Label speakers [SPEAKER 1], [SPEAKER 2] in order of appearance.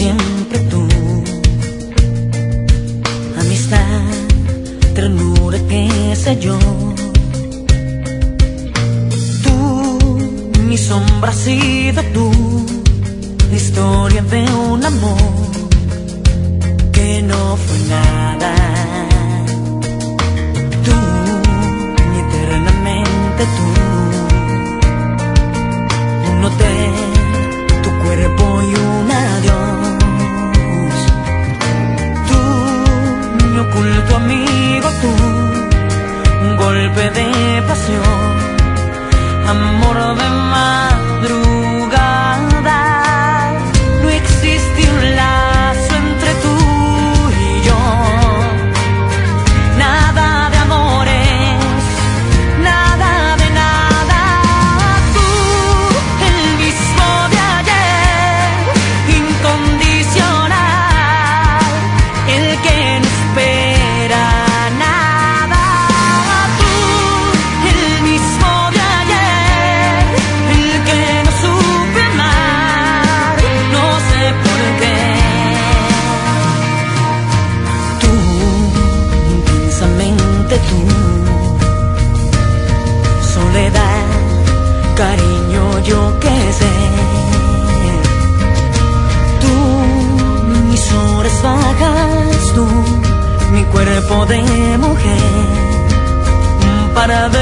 [SPEAKER 1] siempre tú. Amistad, ternura, qué sé yo. Tú, mi sombra has sido tú. Historia de un amor que no fue nada. Tú, y eternamente tú. Un hotel, tu cuerpo y un adiós. Tú, mi oculto amigo, tú. Un golpe de pasión, amor de madrugada. No existe un lazo entre tú y yo. Nada de amores, nada de nada. Tú, el mismo de ayer, incondicional, el que no espera nada. Tú, el mismo de ayer, el que no supe amar, no sé por qué. Tú, intensamente tú. Soledad, cariño, yo qué sé. Tú, mis horas bajas, tú, mi cuerpo de mujer, para ver